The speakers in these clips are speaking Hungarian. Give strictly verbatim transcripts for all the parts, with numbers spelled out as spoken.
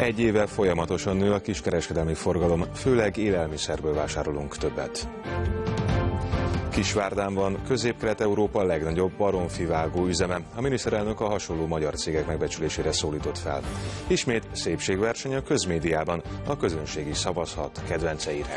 Egy éve folyamatosan nő a kiskereskedelmi forgalom, főleg élelmiszerből vásárolunk többet. Kisvárdán van Közép-Kelet-Európa legnagyobb baromfivágó üzeme. A miniszterelnök a hasonló magyar cégek megbecsülésére szólított fel. Ismét szépségverseny a közmédiában, a közönség is szavazhat kedvenceire.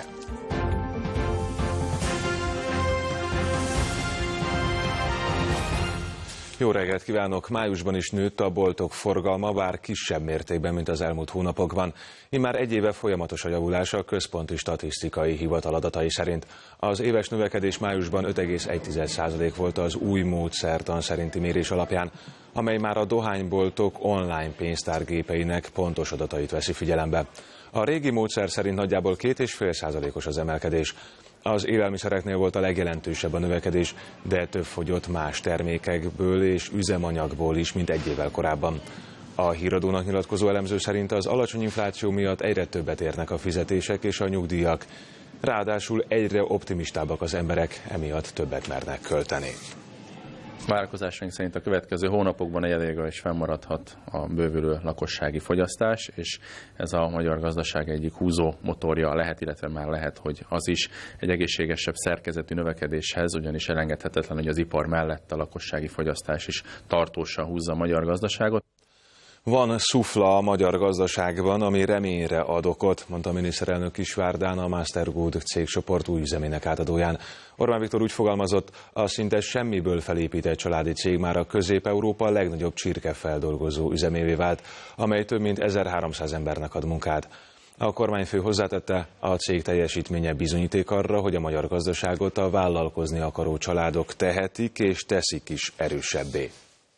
Jó reggelt kívánok! Májusban is nőtt a boltok forgalma, bár kisebb mértékben, mint az elmúlt hónapokban. Immár egy éve folyamatos a javulás a Központi Statisztikai Hivatal adatai szerint. Az éves növekedés májusban öt egész egy százalék volt az új módszertan szerinti mérés alapján, amely már a dohányboltok online pénztárgépeinek pontos adatait veszi figyelembe. A régi módszer szerint nagyjából két egész öt százalékos az emelkedés. Az élelmiszereknél volt a legjelentősebb a növekedés, de több fogyott más termékekből és üzemanyagból is, mint egy évvel korábban. A Híradónak nyilatkozó elemző szerint az alacsony infláció miatt egyre többet érnek a fizetések és a nyugdíjak. Ráadásul egyre optimistábbak az emberek, emiatt többet mernek költeni. Várakozásaink szerint a következő hónapokban negyedévre is fennmaradhat a bővülő lakossági fogyasztás, és ez a magyar gazdaság egyik húzó motorja lehet, illetve már lehet, hogy az is egy egészségesebb szerkezetű növekedéshez, ugyanis elengedhetetlen, hogy az ipar mellett a lakossági fogyasztás is tartósan húzza a magyar gazdaságot. Van szufla a magyar gazdaságban, ami reményre ad okot, mondta a miniszterelnök Kisvárdán a Mastergood cégcsoport új üzemének átadóján. Orbán Viktor úgy fogalmazott, a szinte semmiből felépített családi cég már a Közép-Európa legnagyobb csirkefeldolgozó üzemévé vált, amely több mint ezerháromszáz embernek ad munkát. A kormányfő hozzátette, a cég teljesítménye bizonyíték arra, hogy a magyar gazdaságot a vállalkozni akaró családok tehetik és teszik is erősebbé.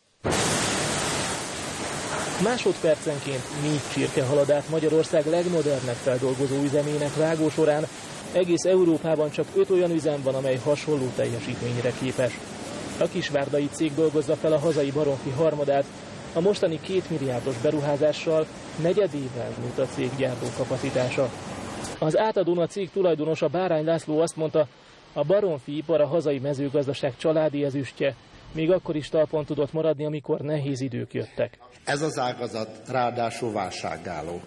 Másodpercenként négy csirke halad át Magyarország legmodernebb feldolgozó üzemének vágó során. Egész Európában csak öt olyan üzem van, amely hasonló teljesítményre képes. A kisvárdai cég dolgozza fel a hazai baromfi harmadát. A mostani két milliárdos beruházással negyedével nőtt a cég gyártókapacitása. Az átadón a cég tulajdonosa Bárány László azt mondta, a baromfi ipar a hazai mezőgazdaság családi ezüstje, még akkor is talpon tudott maradni, amikor nehéz idők jöttek. Ez az ágazat ráadásul válságálló.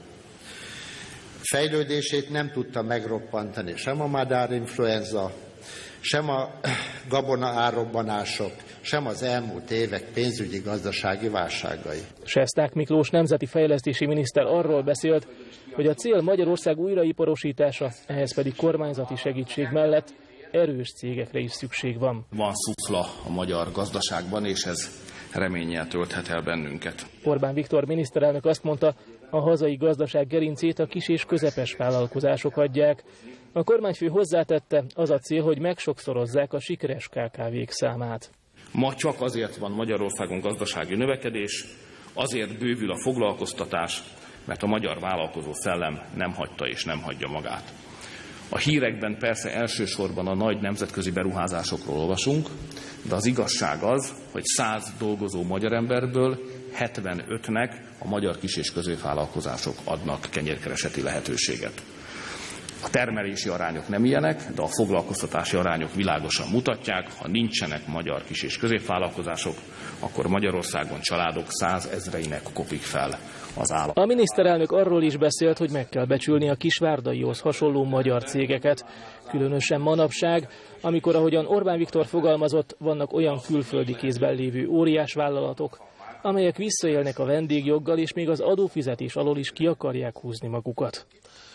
Fejlődését nem tudta megroppantani sem a madárinfluenza, sem a gabona árrobbanások, sem az elmúlt évek pénzügyi gazdasági válságai. Sesták Miklós nemzeti fejlesztési miniszter arról beszélt, hogy a cél Magyarország újraiparosítása, ehhez pedig kormányzati segítség mellett erős cégekre is szükség van. Van szufla a magyar gazdaságban, és ez reménnyel tölthet el bennünket. Orbán Viktor miniszterelnök azt mondta, a hazai gazdaság gerincét a kis és közepes vállalkozások adják. A kormányfő hozzátette, az a cél, hogy megsokszorozzák a sikeres ká ká vék számát. Ma csak azért van Magyarországon gazdasági növekedés, azért bővül a foglalkoztatás, mert a magyar vállalkozó szellem nem hagyta és nem hagyja magát. A hírekben persze elsősorban a nagy nemzetközi beruházásokról olvasunk, de az igazság az, hogy száz dolgozó magyar emberből hetvenötnek a magyar kis- és középvállalkozások adnak kenyérkereseti lehetőséget. A termelési arányok nem ilyenek, de a foglalkoztatási arányok világosan mutatják, ha nincsenek magyar kis- és középvállalkozások, akkor Magyarországon családok százezreinek kopik fel az állam. A miniszterelnök arról is beszélt, hogy meg kell becsülni a kisvárdaihoz hasonló magyar cégeket, különösen manapság, amikor, ahogyan Orbán Viktor fogalmazott, vannak olyan külföldi kézben lévő óriás vállalatok, amelyek visszaélnek a vendégjoggal, és még az adófizetés alól is ki akarják húzni magukat.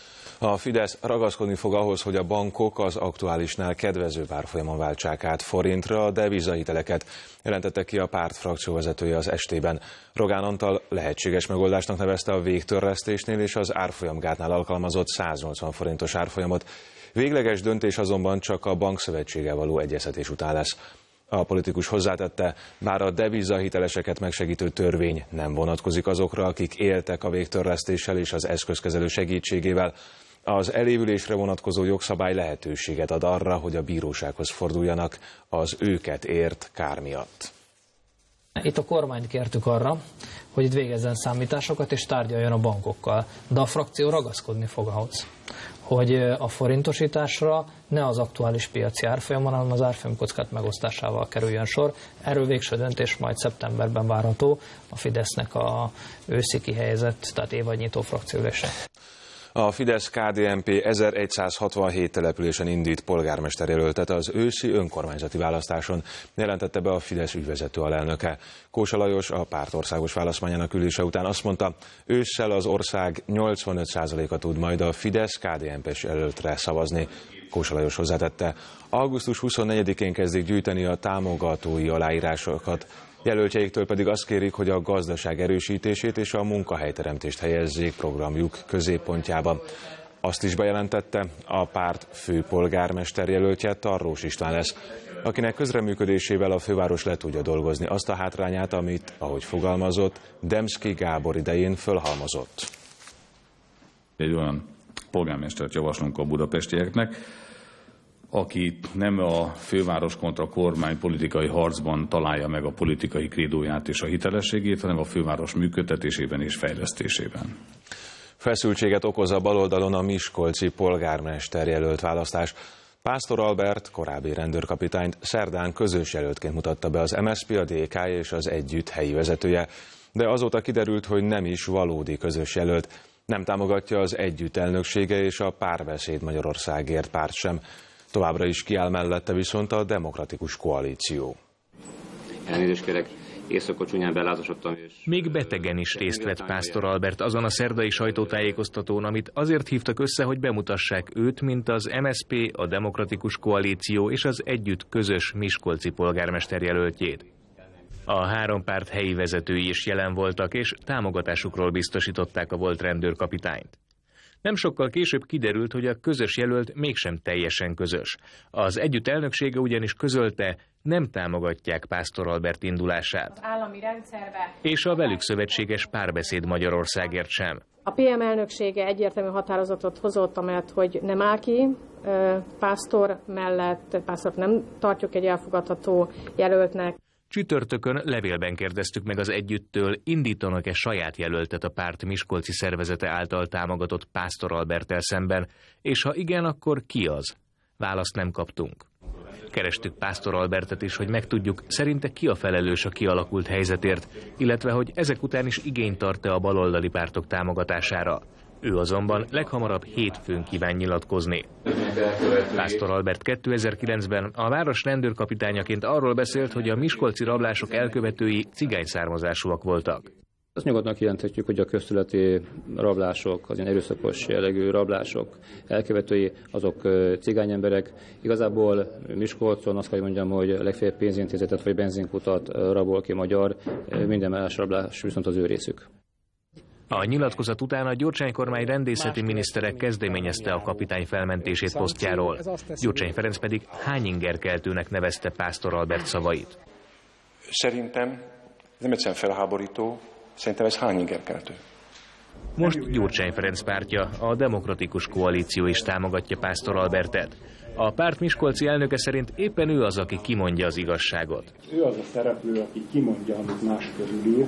A Fidesz ragaszkodni fog ahhoz, hogy a bankok az aktuálisnál kedvezőbb árfolyamon váltsák át forintra a devizahiteleket, jelentette ki a párt frakcióvezetője az estében. Rogán Antal lehetséges megoldásnak nevezte a végtörlesztésnél és az árfolyamgátnál alkalmazott száznyolcvan forintos árfolyamot. Végleges döntés azonban csak a bankszövetséggel való egyeztetés után lesz. A politikus hozzátette, bár a devizahiteleseket megsegítő törvény nem vonatkozik azokra, akik éltek a végtörlesztéssel és az eszközkezelő segítségével, az elévülésre vonatkozó jogszabály lehetőséget ad arra, hogy a bírósághoz forduljanak az őket ért kár miatt. Itt a kormányt kértük arra, hogy itt végezzen számításokat és tárgyaljon a bankokkal, de a frakció ragaszkodni fog ahhoz, hogy a forintosításra ne az aktuális piaci árfolyamon, hanem az árfolyamkockázat megosztásával kerüljön sor. Erről végső döntés majd szeptemberben várható a Fidesznek a őszi kihelyezett, tehát évadnyitó frakcióülése. A Fidesz-ká dé en pé ezeregyszázhatvanhét településen indít polgármesterjelöltet az őszi önkormányzati választáson, jelentette be a Fidesz ügyvezető alelnöke. Kósa Lajos a párt országos választmányának ülése után azt mondta, ősszel az ország nyolcvanöt százaléka tud majd a Fidesz-ká dé en pés jelöltre szavazni. Kósa Lajos hozzátette, augusztus huszonnegyedikén kezdik gyűjteni a támogatói aláírásokat, jelöltjeiktől pedig azt kérik, hogy a gazdaság erősítését és a munkahelyteremtést helyezzék programjuk középpontjába. Azt is bejelentette, a párt főpolgármester jelöltje Tarlós István lesz, akinek közreműködésével a főváros le tudja dolgozni azt a hátrányát, amit, ahogy fogalmazott, Demszky Gábor idején fölhalmozott. Egy olyan polgármestert javaslunk a budapestieknek, aki nem a főváros kontra kormány politikai harcban találja meg a politikai krédóját és a hitelességét, hanem a főváros működtetésében és fejlesztésében. Feszültséget okoz a baloldalon a miskolci polgármester jelölt választás. Pásztor Albert, korábbi rendőrkapitányt szerdán közös jelöltként mutatta be az em es zé pé, a dé ká és az Együtt helyi vezetője, de azóta kiderült, hogy nem is valódi közös jelölt. Nem támogatja az Együtt elnöksége és a Párbeszéd Magyarországért párt sem. Továbbra is kiáll mellette viszont a Demokratikus Koalíció. Elnézést kérek, éjszaka csúnyán belázasodtam és... Még betegen is részt vett Pásztor Albert azon a szerdai sajtótájékoztatón, amit azért hívtak össze, hogy bemutassák őt, mint az em es zé pé, a Demokratikus Koalíció és az Együtt közös miskolci polgármester jelöltjét. A három párt helyi vezetői is jelen voltak, és támogatásukról biztosították a volt rendőrkapitányt. Nem sokkal később kiderült, hogy a közös jelölt mégsem teljesen közös. Az Együtt elnöksége ugyanis közölte, nem támogatják Pásztor Albert indulását. Az állami rendszerbe. És a velük szövetséges Párbeszéd Magyarországért sem. A pé em elnöksége egyértelmű határozatot hozott, amellett, hogy nem áll ki Pásztor mellett, Pásztort nem tartjuk egy elfogadható jelöltnek. Csütörtökön levélben kérdeztük meg az Együttől, indítanak-e saját jelöltet a párt miskolci szervezete által támogatott Pásztor Alberttel szemben, és ha igen, akkor ki az? Választ nem kaptunk. Kerestük Pásztor Albertet is, hogy megtudjuk, szerinte ki a felelős a kialakult helyzetért, illetve hogy ezek után is igényt tart-e a baloldali pártok támogatására. Ő azonban leghamarabb hétfőn kíván nyilatkozni. Pásztor Albert kétezer-kilencben a város rendőrkapitányaként arról beszélt, hogy a miskolci rablások elkövetői cigány származásúak voltak. Azt nyugodtan kijelenthetjük, hogy a közterületi rablások, az ilyen erőszakos jellegű rablások elkövetői, azok cigány emberek. Igazából Miskolcon azt kell mondjam, hogy legfeljebb pénzintézetet vagy benzinkutat rabol ki magyar, minden más rablás viszont az ő részük. A nyilatkozat után a Gyurcsány kormány rendészeti minisztere kezdeményezte a kapitány felmentését posztjáról. Gyurcsány Ferenc pedig hányingerkeltőnek nevezte Pásztor Albert szavait. Szerintem ez nem egyszerűen felháborító, szerintem ez hányingerkeltő. Most Gyurcsány Ferenc pártja, a Demokratikus Koalíció is támogatja Pásztor Albertet. A párt miskolci elnöke szerint éppen ő az, aki kimondja az igazságot. Ő az a szereplő, aki kimondja, amit más körülír,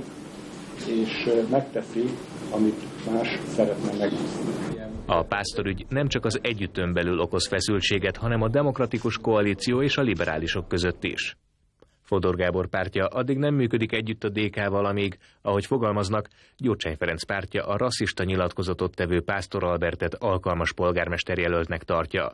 és megteszi, amit más szeretne megúszni. A pásztorügy nem csak az Együttön belül okoz feszültséget, hanem a Demokratikus Koalíció és a liberálisok között is. Fodor Gábor pártja addig nem működik együtt a dé ká-val, amíg, ahogy fogalmaznak, Gyurcsány Ferenc pártja a rasszista nyilatkozatot tevő Pásztor Albertet alkalmas polgármesterjelöltnek tartja.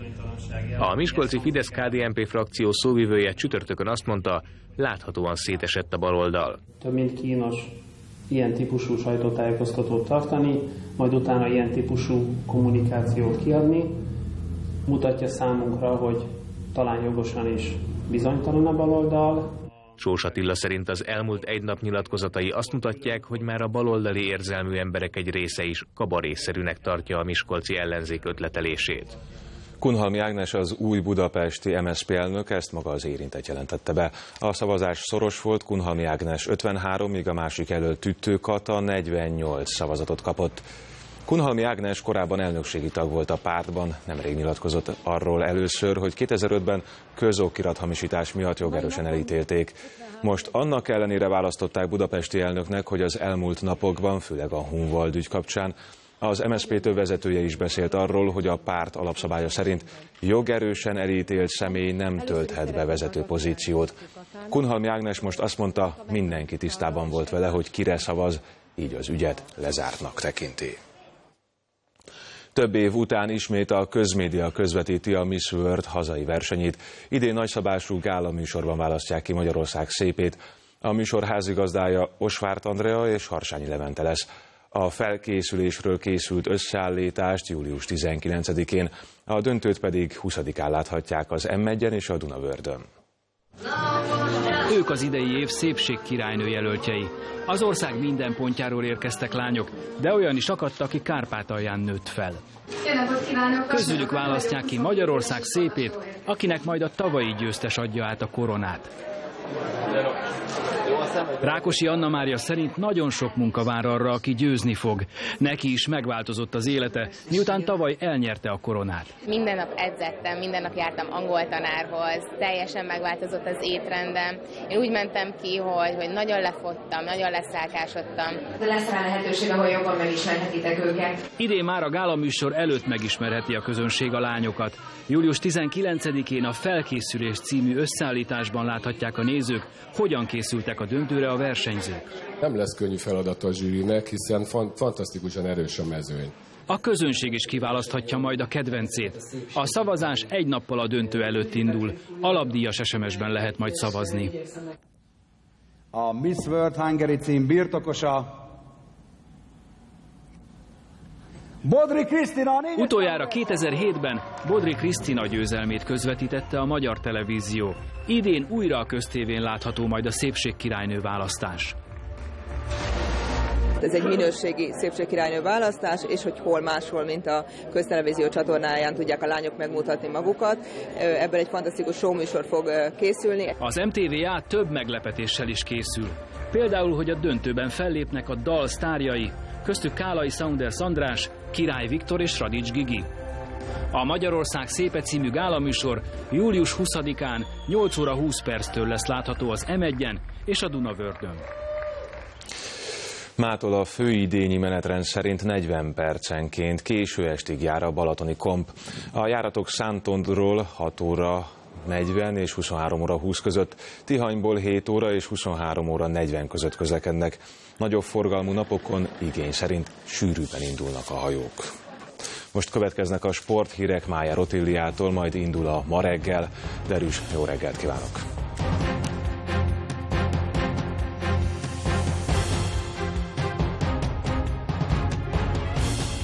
A miskolci Fidesz-ká dé en pé frakció szóvivője csütörtökön azt mondta, láthatóan szétesett a baloldal. Több mint kínos ilyen típusú sajtótájékoztatót tartani, majd utána ilyen típusú kommunikációt kiadni. Mutatja számunkra, hogy talán jogosan is bizonytalan a baloldal. Sós Attila szerint az elmúlt egy nap nyilatkozatai azt mutatják, hogy már a baloldali érzelmű emberek egy része is kabarészerűnek tartja a miskolci ellenzék ötletelését. Kunhalmi Ágnes, az új budapesti em es zé pé elnök, ezt maga az érintett jelentette be. A szavazás szoros volt, Kunhalmi Ágnes ötvenhárom, míg a másik előtt Tüttő Kata negyvennyolc szavazatot kapott. Kunhalmi Ágnes korábban elnökségi tag volt a pártban, nemrég nyilatkozott arról először, hogy kétezer-ötben közokirathamisítás miatt jogerősen elítélték. Most annak ellenére választották budapesti elnöknek, hogy az elmúlt napokban, főleg a Hunvald ügy kapcsán, Az em es zé pé több vezetője is beszélt arról, hogy a párt alapszabálya szerint jogerősen elítélt személy nem tölthet be vezető pozíciót. Kunhalmi Ágnes most azt mondta, mindenki tisztában volt vele, hogy kire szavaz, így az ügyet lezártnak tekinti. Több év után ismét a közmédia közvetíti a Miss World hazai versenyét. Idén nagyszabású gála műsorban választják ki Magyarország szépét. A műsor házigazdája Osvárt Andrea és Harsányi Levente lesz. A felkészülésről készült összeállítást július tizenkilencedikén, a döntőt pedig huszadikán láthatják az em egyen és a Dunavördön. Ők az idei év szépségkirálynő jelöltjei. Az ország minden pontjáról érkeztek lányok, de olyan is akadt, aki Kárpátalján nőtt fel. Közülük választják ki Magyarország szépét, akinek majd a tavalyi győztes adja át a koronát. Rákosi Anna Mária szerint nagyon sok munka vár arra, aki győzni fog. Neki is megváltozott az élete, miután tavaly elnyerte a koronát. Minden nap edzettem, minden nap jártam angol tanárhoz, teljesen megváltozott az étrendem. Én úgy mentem ki, hogy, hogy nagyon lefogytam, nagyon leszálkásodtam. De lesz rá lehetőség, ahol jobban megismerhetitek őket. Idén már a gálaműsor előtt megismerheti a közönség a lányokat. július tizenkilencedikén a Felkészülés című összeállításban láthatják a nézők, hogyan készültek a döntőre a versenyzők. Nem lesz könnyű feladata a zsűrinek, hiszen fan- fantasztikusan erős a mezőny. A közönség is kiválaszthatja majd a kedvencét. A szavazás egy nappal a döntő előtt indul. Alapdíjas es em es-ben lehet majd szavazni. A Miss World Hungary cím birtokosa Bodri Krisztina. Utoljára kétezer-hétben Bodri Krisztina győzelmét közvetítette a magyar televízió. Idén újra a köztévén látható majd a szépségkirálynő választás. Ez egy minőségi szépségkirálynő választás, és hogy hol máshol, mint a köztelevízió csatornáján tudják a lányok megmutatni magukat. Ebből egy fantasztikus showműsor fog készülni. Az em té vé á több meglepetéssel is készül. Például, hogy a döntőben fellépnek a dal sztárjai, köztük Kálai Saunders András, Király Viktor és Radics Gigi. A Magyarország szépe című gálaműsor július huszadikán nyolc óra húsz perctől lesz látható az em egyen és a Dunavördön. Mától a főidényi menetrend szerint negyven percenként késő estig jár a balatoni komp. A járatok Szántondról hat óra negyven és huszonhárom óra húsz között, Tihanyból hét óra és huszonhárom óra negyven között közlekednek. Nagyobb forgalmú napokon igény szerint sűrűbben indulnak a hajók. Most következnek a sporthírek Májer Otilliától, majd indul a Ma reggel. Derűs, jó reggelt kívánok!